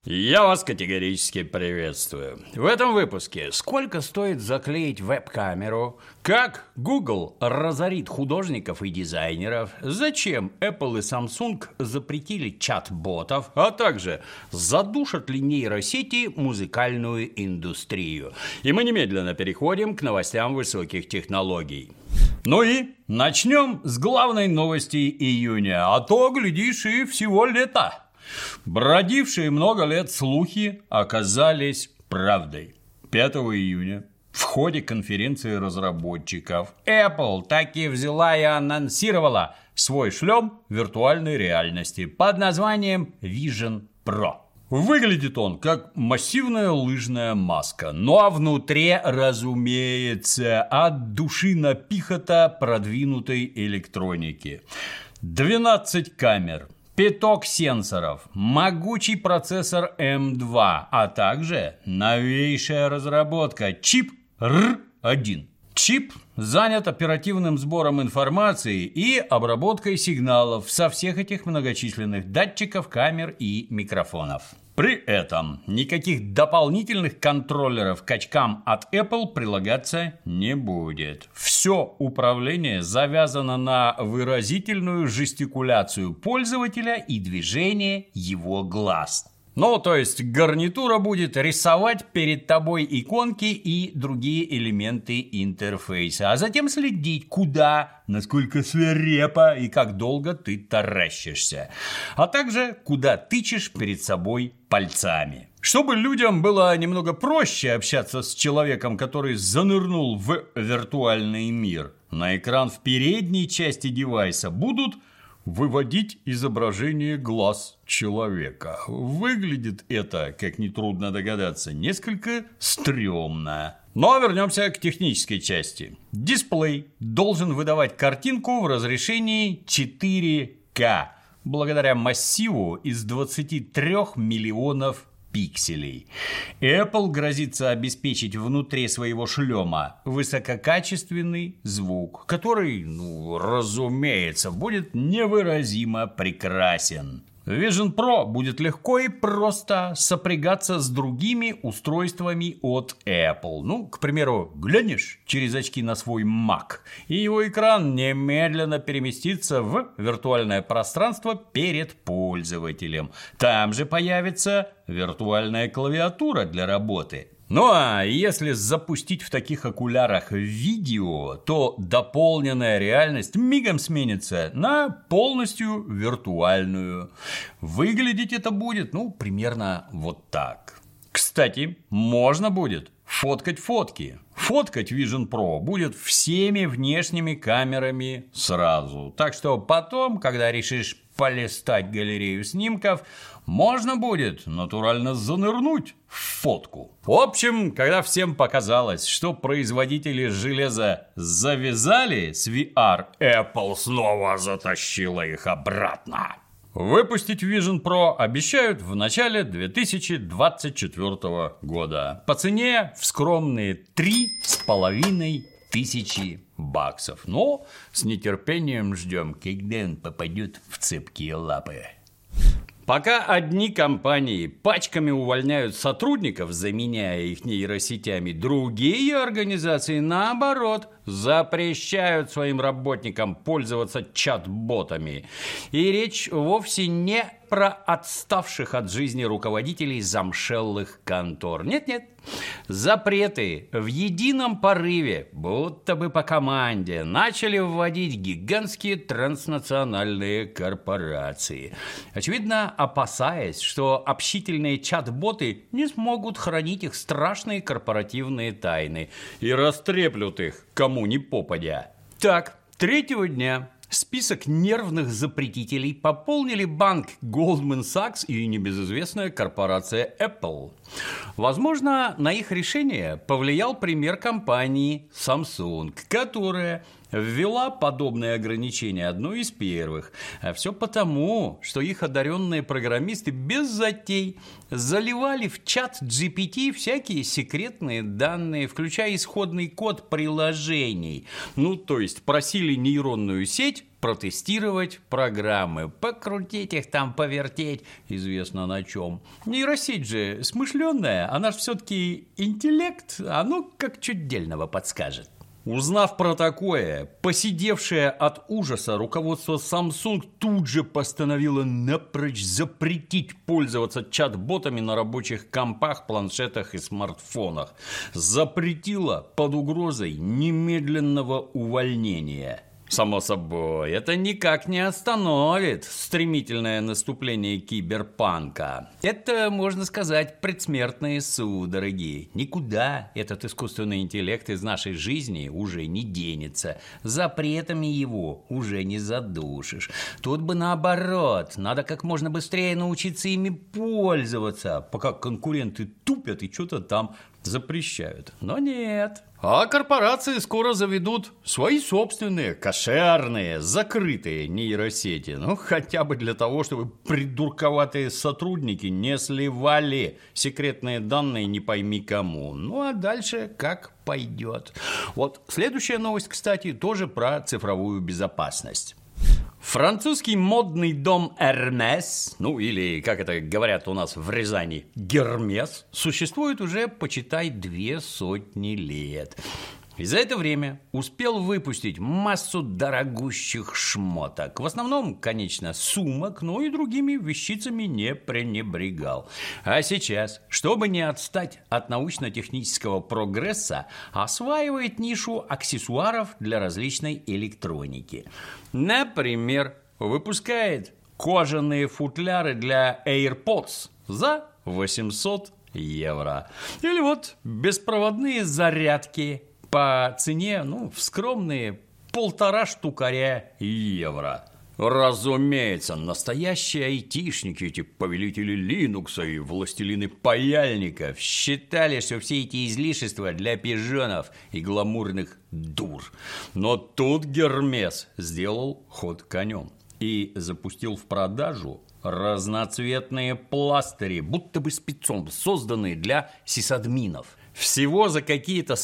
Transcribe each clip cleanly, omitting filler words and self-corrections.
Я вас категорически приветствую. В этом выпуске сколько стоит заклеить веб-камеру, как Google разорит художников и дизайнеров, зачем Apple и Samsung запретили чат-ботов, а также задушат ли нейросети музыкальную индустрию. И мы немедленно переходим к новостям высоких технологий. Ну и начнем с главной новости июня, а то, глядишь, и всего лета. Бродившие много лет слухи оказались правдой. 5 июня в ходе конференции разработчиков Apple таки взяла и анонсировала свой шлем виртуальной реальности под названием Vision Pro. Выглядит он как массивная лыжная маска, ну а внутри, разумеется, от души напихата продвинутой электроники. 12 камер. Пяток сенсоров, могучий процессор M2, а также новейшая разработка чип R1. Чип занят оперативным сбором информации и обработкой сигналов со всех этих многочисленных датчиков, камер и микрофонов. При этом никаких дополнительных контроллеров к очкам от Apple прилагаться не будет. Все управление завязано на выразительную жестикуляцию пользователя и движение его глаз. Ну, то есть гарнитура будет рисовать перед тобой иконки и другие элементы интерфейса, а затем следить, куда, насколько свирепо и как долго ты таращишься, а также куда тычешь перед собой пальцами. Чтобы людям было немного проще общаться с человеком, который занырнул в виртуальный мир, на экран в передней части девайса будут выводить изображение глаз человека. Выглядит это, как нетрудно догадаться, несколько стрёмно. Но вернемся к технической части. Дисплей должен выдавать картинку в разрешении 4К, благодаря массиву из 23 миллионов пикселей. Apple грозится обеспечить внутри своего шлема высококачественный звук, который, разумеется, будет невыразимо прекрасен. Vision Pro будет легко и просто сопрягаться с другими устройствами от Apple. К примеру, глянешь через очки на свой Mac, и его экран немедленно переместится в виртуальное пространство перед пользователем. Там же появится виртуальная клавиатура для работы. Ну а если запустить в таких окулярах видео, то дополненная реальность мигом сменится на полностью виртуальную. Выглядеть это будет, примерно вот так. Кстати, можно будет фоткать фотки. Фоткать Vision Pro будет всеми внешними камерами сразу. Так что потом, когда решишь полистать галерею снимков, можно будет натурально занырнуть в фотку. В общем, когда всем показалось, что производители железа завязали с VR, Apple снова затащила их обратно. Выпустить Vision Pro обещают в начале 2024 года по цене в скромные $3500. Но с нетерпением ждем, когда он попадет в цепкие лапы. Пока одни компании пачками увольняют сотрудников, заменяя их нейросетями, другие организации, наоборот, запрещают своим работникам пользоваться чат-ботами. И речь вовсе не про отставших от жизни руководителей замшелых контор. Нет-нет. Запреты в едином порыве, будто бы по команде, начали вводить гигантские транснациональные корпорации. Очевидно, опасаясь, что общительные чат-боты не смогут хранить их страшные корпоративные тайны и растреплют их кому ни попадя. Так, третьего дня список нервных запретителей пополнили банк Goldman Sachs и небезызвестная корпорация Apple. Возможно, на их решение повлиял пример компании Samsung, которая ввела подобные ограничения одной из первых. А все потому, что их одаренные программисты без затей заливали в чат GPT всякие секретные данные, включая исходный код приложений. То есть просили нейронную сеть протестировать программы, покрутить их там, повертеть, известно на чем. Нейросеть же смышленная, она же все-таки интеллект, оно как чуть дельного подскажет. Узнав про такое, посидевшее от ужаса руководство Samsung тут же постановило напрочь запретить пользоваться чат-ботами на рабочих компах, планшетах и смартфонах. Запретило под угрозой немедленного увольнения. Само собой, это никак не остановит стремительное наступление киберпанка. Это, можно сказать, предсмертные судороги. Никуда этот искусственный интеллект из нашей жизни уже не денется. Запретами его уже не задушишь. Тут бы наоборот, надо как можно быстрее научиться ими пользоваться, пока конкуренты тупят и что-то там запрещают. Но нет. А корпорации скоро заведут свои собственные, кошерные, закрытые нейросети. Ну, хотя бы для того, чтобы придурковатые сотрудники не сливали секретные данные не пойми кому. Ну, а дальше как пойдет. Вот следующая новость, кстати, тоже про цифровую безопасность. Французский модный дом Hermès, ну или, как это говорят у нас в Рязани, Гермес, существует уже, почитай, 200 лет. И за это время успел выпустить массу дорогущих шмоток. В основном, конечно, сумок, но и другими вещицами не пренебрегал. А сейчас, чтобы не отстать от научно-технического прогресса, осваивает нишу аксессуаров для различной электроники. Например, выпускает кожаные футляры для AirPods за 800 евро. Или вот беспроводные зарядки по цене, в скромные 1,5 штукаря евро. Разумеется, настоящие айтишники, эти повелители Линукса и властелины паяльников, считали, что все эти излишества для пижонов и гламурных дур. Но тут Гермес сделал ход конем и запустил в продажу разноцветные пластыри, будто бы спецом созданные для сисадминов. Всего за какие-то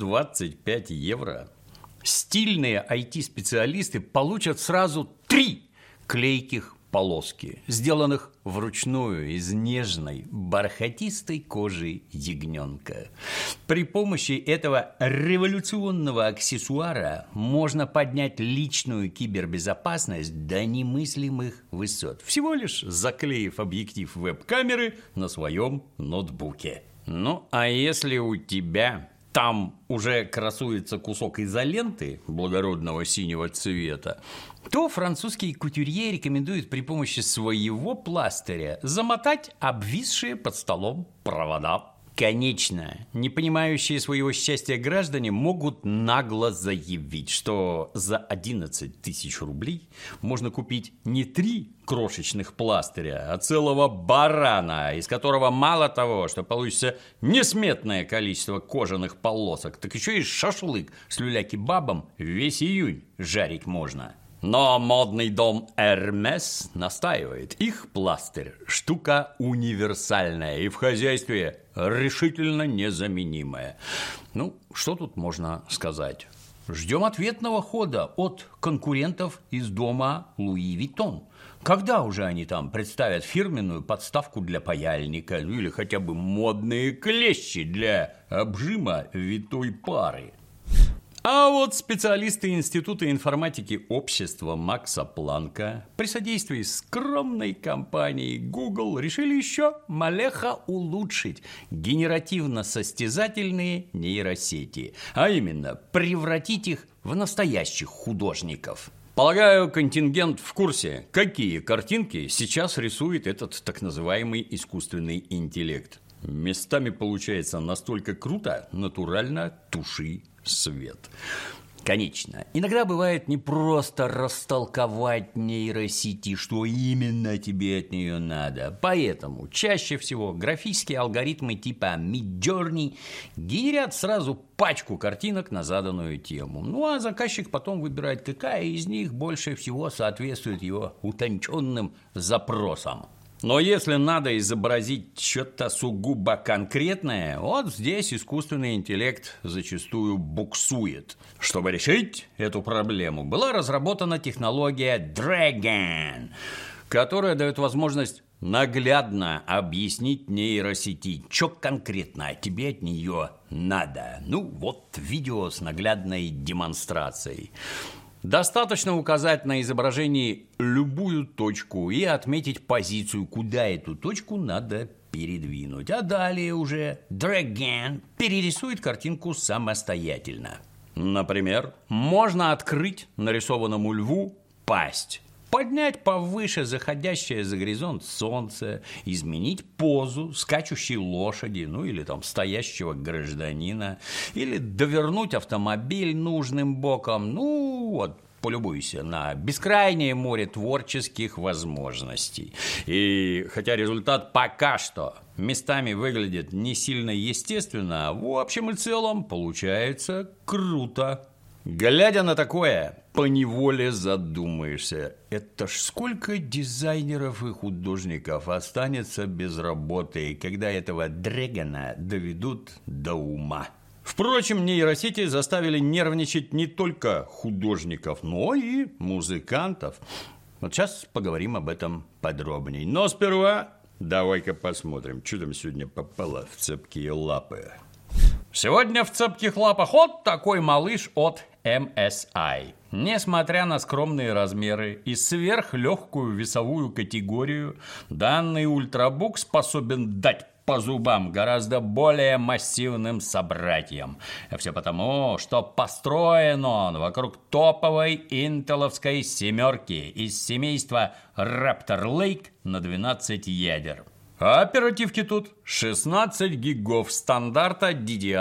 125 евро стильные IT-специалисты получат сразу 3 клейких полоски, сделанных вручную из нежной, бархатистой кожи ягненка. При помощи этого революционного аксессуара можно поднять личную кибербезопасность до немыслимых высот, всего лишь заклеив объектив веб-камеры на своем ноутбуке. Ну, а если у тебя там уже красуется кусок изоленты благородного синего цвета, то французские кутюрье рекомендуют при помощи своего пластыря замотать обвисшие под столом провода. Конечно, не понимающие своего счастья граждане могут нагло заявить, что за 11 тысяч рублей можно купить не 3 крошечных пластыря, а целого барана, из которого мало того, что получится несметное количество кожаных полосок, так еще и шашлык с люля-кебабом весь июнь жарить можно. Но модный дом Hermès настаивает. Их пластырь – штука универсальная и в хозяйстве решительно незаменимая. Ну, что тут можно сказать? Ждем ответного хода от конкурентов из дома Луи Виттон. Когда уже они там представят фирменную подставку для паяльника, или хотя бы модные клещи для обжима витой пары? А вот специалисты Института информатики общества Макса Планка при содействии скромной компании Google решили еще малеха улучшить генеративно-состязательные нейросети, а именно превратить их в настоящих художников. Полагаю, контингент в курсе, какие картинки сейчас рисует этот так называемый искусственный интеллект. Местами получается настолько круто, натурально туши свет. Конечно, иногда бывает не просто растолковать нейросети, что именно тебе от нее надо. Поэтому чаще всего графические алгоритмы типа Midjourney генерят сразу пачку картинок на заданную тему. Ну а заказчик потом выбирает, какая из них больше всего соответствует его утонченным запросам. Но если надо изобразить что-то сугубо конкретное, вот здесь искусственный интеллект зачастую буксует. Чтобы решить эту проблему, была разработана технология Dragon, которая дает возможность наглядно объяснить нейросети, что конкретно тебе от нее надо. Ну, вот видео с наглядной демонстрацией. Достаточно указать на изображении любую точку и отметить позицию, куда эту точку надо передвинуть. А далее уже Dragon перерисует картинку самостоятельно. Например, можно открыть нарисованному льву пасть, поднять повыше заходящее за горизонт солнце, изменить позу скачущей лошади, ну или там стоящего гражданина, или довернуть автомобиль нужным боком, ну вот, полюбуйся на бескрайнее море творческих возможностей. И хотя результат пока что местами выглядит не сильно естественно, в общем и целом получается круто. Глядя на такое, поневоле задумаешься, это ж сколько дизайнеров и художников останется без работы, когда этого Дрэгона доведут до ума. Впрочем, нейросети заставили нервничать не только художников, но и музыкантов. Вот сейчас поговорим об этом подробнее. Но сперва давай-ка посмотрим, что там сегодня попало в цепкие лапы. Сегодня в цепких лапах вот такой малыш от MSI. Несмотря на скромные размеры и сверхлегкую весовую категорию, данный ультрабук способен дать по зубам гораздо более массивным собратьям. А все потому, что построен он вокруг топовой интеловской семерки из семейства Raptor Lake на 12 ядер. А оперативки тут 16 гигов стандарта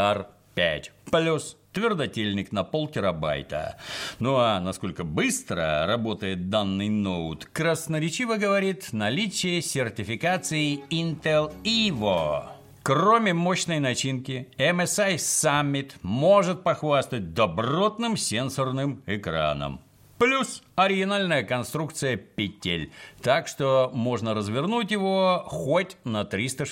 DDR5, плюс твердотельник на 0,5 терабайта. Ну а насколько быстро работает данный ноут, красноречиво говорит наличие сертификации Intel Evo. Кроме мощной начинки, MSI Summit может похвастать добротным сенсорным экраном. Плюс оригинальная конструкция петель, так что можно развернуть его хоть на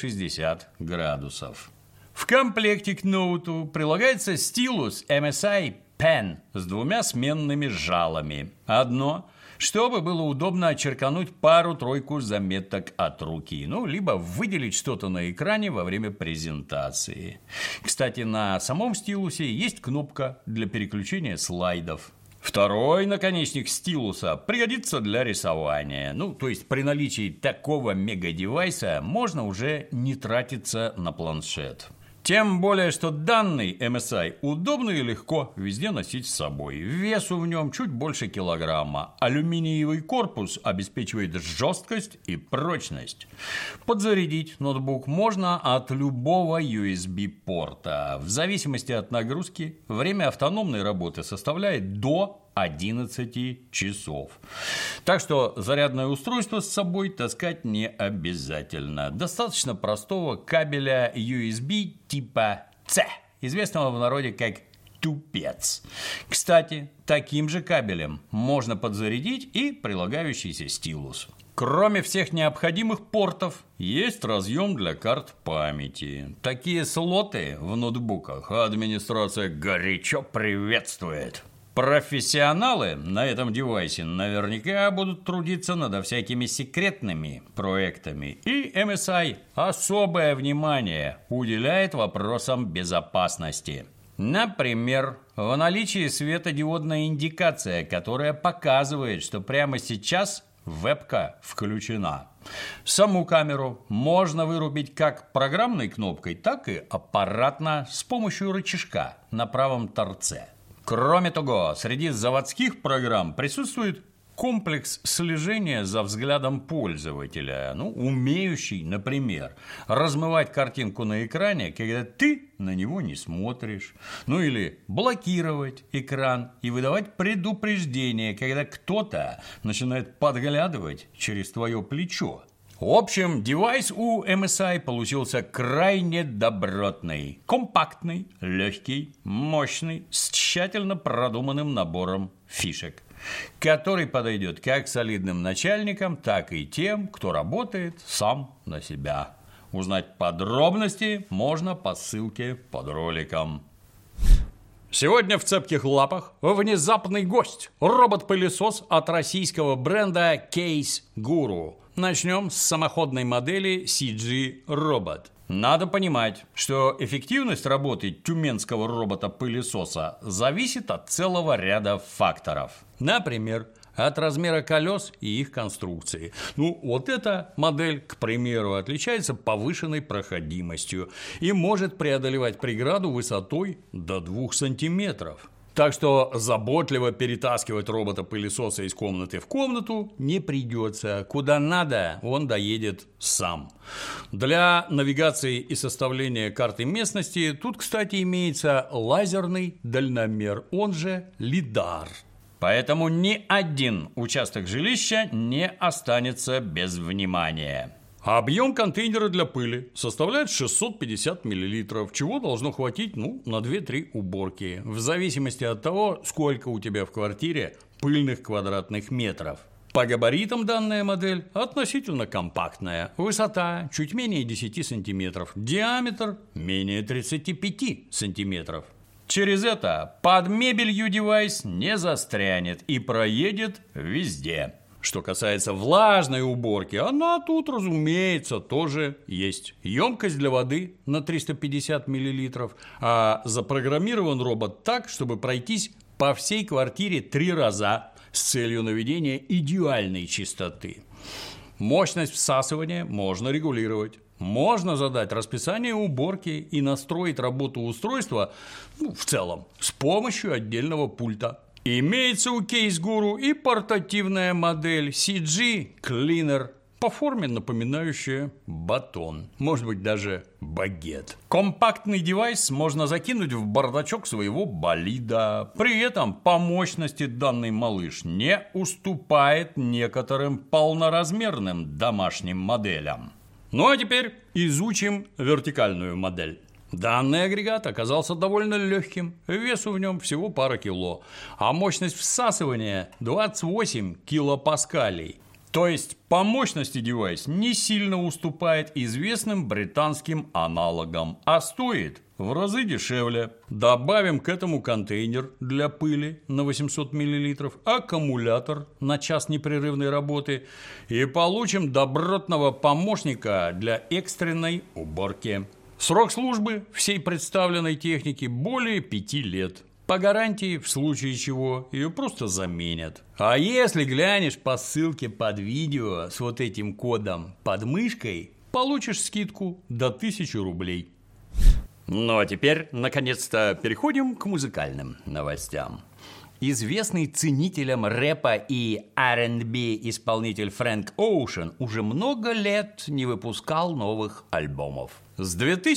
360 градусов. В комплекте к ноуту прилагается стилус MSI Pen с двумя сменными жалами. Одно, чтобы было удобно отчеркануть пару-тройку заметок от руки, ну, либо выделить что-то на экране во время презентации. Кстати, на самом стилусе есть кнопка для переключения слайдов. Второй наконечник стилуса пригодится для рисования. Ну, то есть при наличии такого мега-девайса можно уже не тратиться на планшет. Тем более, что данный MSI удобно и легко везде носить с собой. Весу в нем чуть больше килограмма. Алюминиевый корпус обеспечивает жесткость и прочность. Подзарядить ноутбук можно от любого USB-порта. В зависимости от нагрузки время автономной работы составляет до 11 часов. Так что зарядное устройство с собой таскать не обязательно. Достаточно простого кабеля USB типа C, известного в народе как тупец. Кстати, таким же кабелем можно подзарядить и прилагающийся стилус. Кроме всех необходимых портов, есть разъем для карт памяти. Такие слоты в ноутбуках администрация горячо приветствует. Профессионалы на этом девайсе наверняка будут трудиться над всякими секретными проектами. И MSI особое внимание уделяет вопросам безопасности. Например, в наличии светодиодная индикация, которая показывает, что прямо сейчас вебка включена. Саму камеру можно вырубить как программной кнопкой, так и аппаратно с помощью рычажка на правом торце. Кроме того, среди заводских программ присутствует комплекс слежения за взглядом пользователя, умеющий, например, размывать картинку на экране, когда ты на него не смотришь, или блокировать экран и выдавать предупреждение, когда кто-то начинает подглядывать через твое плечо. В общем, девайс у MSI получился крайне добротный, компактный, легкий, мощный, с тщательно продуманным набором фишек. который подойдет как солидным начальникам, так и тем, кто работает сам на себя. Узнать подробности можно по ссылке под роликом. Сегодня в цепких лапах внезапный гость – робот-пылесос от российского бренда Case Guru. Начнем с самоходной модели CG Robot. Надо понимать, что эффективность работы тюменского робота-пылесоса зависит от целого ряда факторов. Например, от размера колес и их конструкции. Вот эта модель, к примеру, отличается повышенной проходимостью и может преодолевать преграду высотой до 2 сантиметров. Так что заботливо перетаскивать робота-пылесоса из комнаты в комнату не придется. Куда надо, он доедет сам. Для навигации и составления карты местности тут, кстати, имеется лазерный дальномер, он же лидар. Поэтому ни один участок жилища не останется без внимания. Объем контейнера для пыли составляет 650 мл, чего должно хватить на 2-3 уборки, в зависимости от того, сколько у тебя в квартире пыльных квадратных метров. По габаритам данная модель относительно компактная. Высота чуть менее 10 см, диаметр менее 35 см. Через это под мебелью девайс не застрянет и проедет везде. Что касается влажной уборки, она тут, разумеется, тоже есть. Емкость для воды на 350 мл, а запрограммирован робот так, чтобы пройтись по всей квартире 3 раза с целью наведения идеальной чистоты. Мощность всасывания можно регулировать. Можно задать расписание уборки и настроить работу устройства в целом с помощью отдельного пульта. Имеется у Case Guru и портативная модель CG Cleaner, по форме напоминающая батон, может быть даже багет. Компактный девайс можно закинуть в бардачок своего болида. При этом по мощности данный малыш не уступает некоторым полноразмерным домашним моделям. А теперь изучим вертикальную модель. Данный агрегат оказался довольно легким, весу в нем всего пара кило, а мощность всасывания 28 килопаскалей. То есть по мощности девайс не сильно уступает известным британским аналогам, а стоит в разы дешевле. Добавим к этому контейнер для пыли на 800 мл, аккумулятор на час непрерывной работы и получим добротного помощника для экстренной уборки. Срок службы всей представленной техники более 5 лет. По гарантии, в случае чего, ее просто заменят. А если глянешь по ссылке под видео с вот этим кодом под мышкой, получишь скидку до 1000 рублей. А теперь, наконец-то, переходим к музыкальным новостям. Известный ценителям рэпа и R&B исполнитель Фрэнк Оушен уже много лет не выпускал новых альбомов. С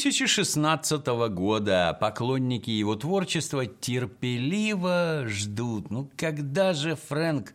2016 года поклонники его творчества терпеливо ждут, когда же Фрэнк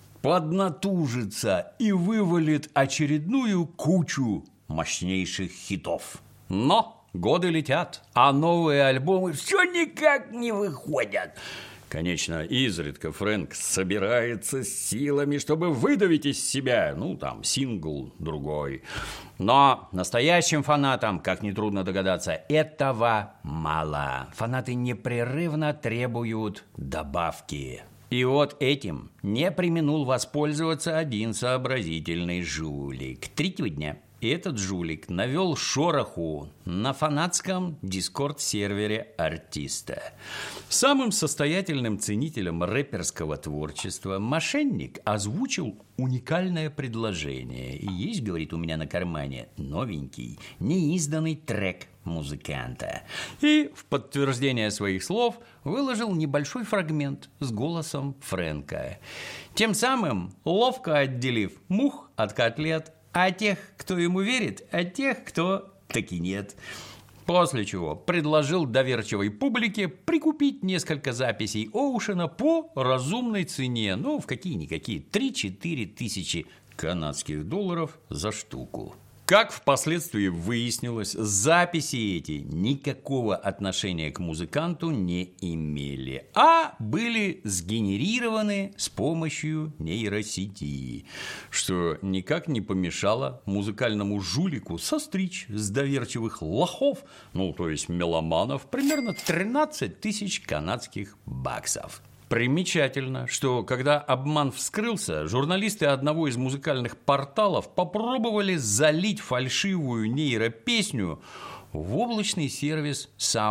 поднатужится и вывалит очередную кучу мощнейших хитов. Но годы летят, а новые альбомы все никак не выходят. Конечно, изредка Фрэнк собирается с силами, чтобы выдавить из себя, сингл другой. Но настоящим фанатам, как нетрудно догадаться, этого мало. Фанаты непрерывно требуют добавки. И вот этим не преминул воспользоваться один сообразительный жулик. 3-го дня этот жулик навел шороху на фанатском дискорд-сервере артиста. Самым состоятельным ценителям рэперского творчества мошенник озвучил уникальное предложение. И есть, говорит, у меня на кармане новенький, неизданный трек музыканта. И в подтверждение своих слов выложил небольшой фрагмент с голосом Фрэнка. Тем самым ловко отделив мух от котлет, а тех, кто ему верит, а тех, кто таки нет. После чего предложил доверчивой публике прикупить несколько записей Оушена по разумной цене. В какие-никакие 3-4 тысячи канадских долларов за штуку. К Как впоследствии выяснилось, записи эти никакого отношения к музыканту не имели, а были сгенерированы с помощью нейросети, что никак не помешало музыкальному жулику состричь с доверчивых лохов, то есть меломанов, примерно 13 тысяч канадских баксов. Примечательно, что когда обман вскрылся, журналисты одного из музыкальных порталов попробовали залить фальшивую нейропесню в облачный сервис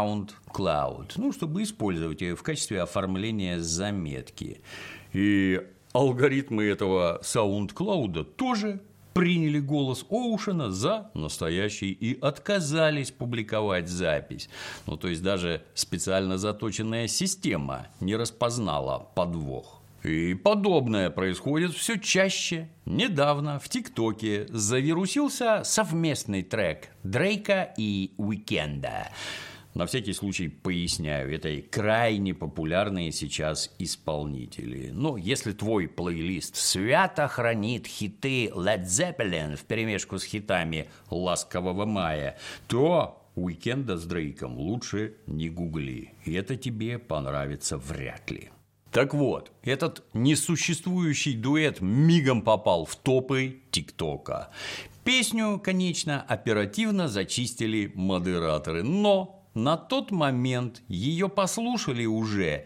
SoundCloud, чтобы использовать ее в качестве оформления заметки. И алгоритмы этого SoundCloud тоже приняли голос Оушена за настоящий и отказались публиковать запись. То есть даже специально заточенная система не распознала подвох. И подобное происходит все чаще. Недавно в ТикТоке завирусился совместный трек Дрейка и Уикенда. На всякий случай поясняю, это крайне популярные сейчас исполнители. Но если твой плейлист свято хранит хиты Led Zeppelin вперемешку с хитами «Ласкового мая», то Уикенда с Дрейком лучше не гугли. И это тебе понравится вряд ли. Так вот, этот несуществующий дуэт мигом попал в топы ТикТока. Песню, конечно, оперативно зачистили модераторы, но на тот момент ее послушали уже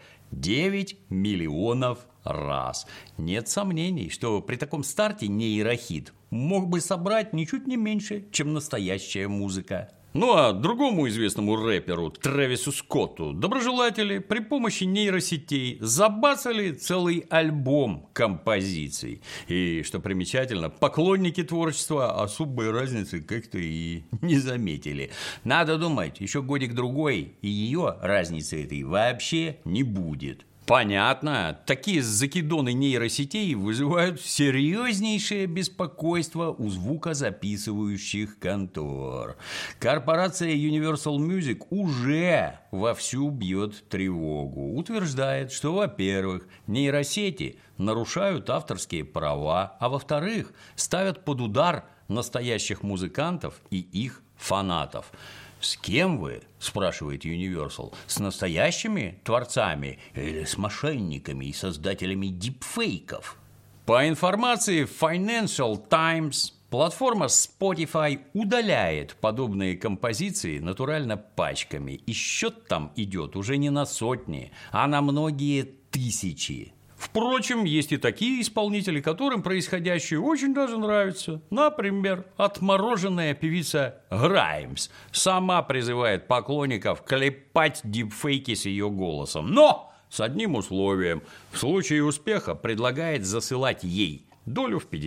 9 миллионов раз. Нет сомнений, что при таком старте нейрохит мог бы собрать ничуть не меньше, чем настоящая музыка. А другому известному рэперу Трэвису Скотту доброжелатели при помощи нейросетей забацали целый альбом композиций. И, что примечательно, поклонники творчества особой разницы как-то и не заметили. Надо думать, еще годик-другой, и ее разницы этой вообще не будет. Понятно, такие закидоны нейросетей вызывают серьезнейшее беспокойство у звукозаписывающих контор. Корпорация Universal Music уже вовсю бьет тревогу. Утверждает, что, во-первых, нейросети нарушают авторские права, а во-вторых, ставят под удар настоящих музыкантов и их фанатов. «С кем вы?» – спрашивает Universal. «С настоящими творцами или с мошенниками и создателями дипфейков?» По информации Financial Times, платформа Spotify удаляет подобные композиции натурально пачками. И счет там идет уже не на сотни, а на многие тысячи. Впрочем, есть и такие исполнители, которым происходящее очень даже нравится. Например, отмороженная певица Граймс сама призывает поклонников клепать дипфейки с ее голосом. Но с одним условием. В случае успеха предлагает засылать ей долю в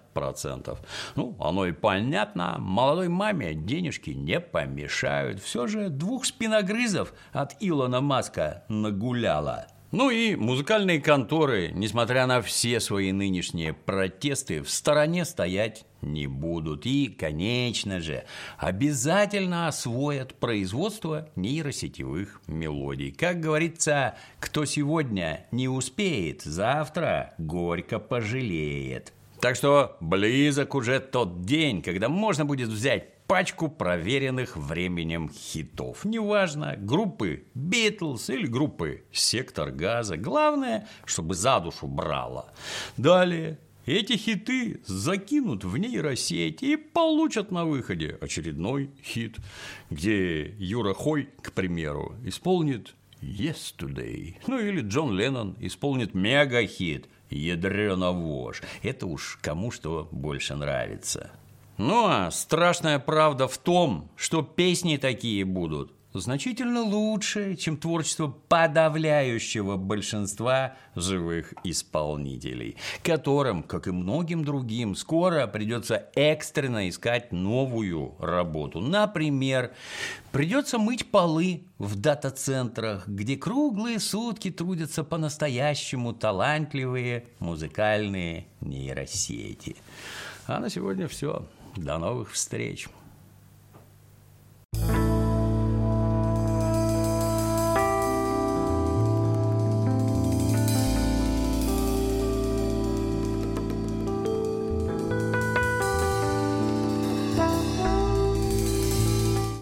50%. Оно и понятно. Молодой маме денежки не помешают. Все же 2 спиногрызов от Илона Маска нагуляла. И музыкальные конторы, несмотря на все свои нынешние протесты, в стороне стоять не будут. И, конечно же, обязательно освоят производство нейросетевых мелодий. Как говорится, кто сегодня не успеет, завтра горько пожалеет. Так что близок уже тот день, когда можно будет взять пачку проверенных временем хитов. Неважно, группы Beatles или группы Сектор Газа. Главное, чтобы за душу брало. Далее эти хиты закинут в нейросеть и получат на выходе очередной хит, где Юра Хой, к примеру, исполнит Yesterday. Или Джон Леннон исполнит мега-хит «Ядрёна вошь». Это уж кому что больше нравится. А страшная правда в том, что песни такие будут значительно лучше, чем творчество подавляющего большинства живых исполнителей, которым, как и многим другим, скоро придется экстренно искать новую работу. Например, придется мыть полы в дата-центрах, где круглые сутки трудятся по-настоящему талантливые музыкальные нейросети. А на сегодня все. До новых встреч!